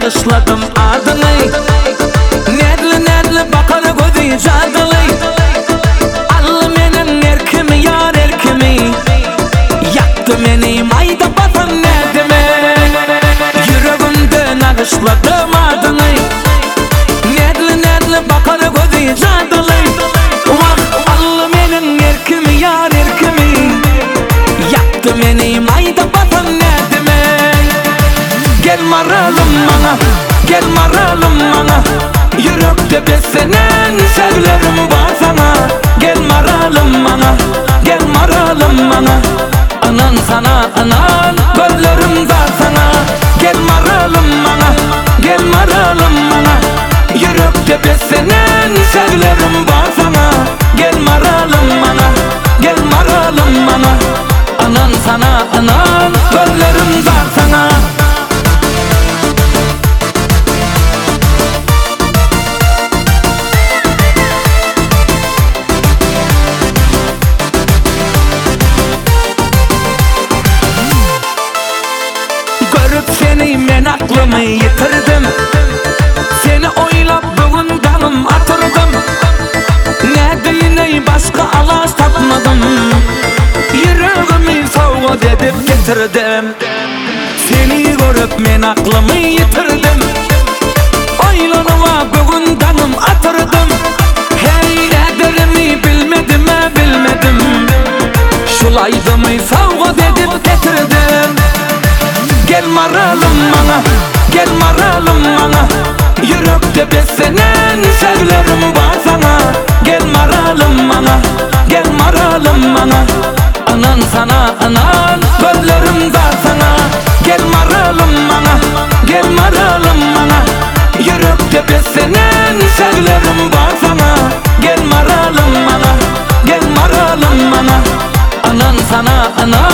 bağışladım adını. Nedli nedli bakar gözü cadılı. Al menin erkimi yar erkimi. Yaktı meni mayda batan nedimi. Yüreğimden bağışladım adını. Nedli nedli bakar gözü cadılı. Vah al menin erkimi yar erkimi. Yaktı meni mayda batan nedimi. Gel maralım bana, gel maralım bana. Yürekte beslenen sevlerim var sana. Gel maralım bana, gel maralım bana. Anan sana anan, gözlerim var sana. Gel maralım bana, gel maralım bana. Yürekte beslenen sevlerim var sana. Gel maralım bana, gel maralım bana. Anan sana anan, gözlerim var sana. Seni men aklımı yitirdim. Seni oylap bugün dalım atırdım. Ne deyiney başka alaş tapmadım. Yüreğimi soğuk edip getirdim. Seni görüp men aklımı yitirdim. Oylanıma bugün dalım atırdım. Hey ederimi bilmedim bilmedim. Şulaydımı soğuk edip getirdim. Gel maralım bana, gel maralım bana. Yürekte beslenen sevlerim var sana. Gel maralım bana, gel maralım bana. Anan sana anan, gözlerim var sana. Gel maralım bana, gel maralım bana. Yürekte beslenen sevlerim var sana. Gel maralım bana, gel maralım bana. Anan sana anan.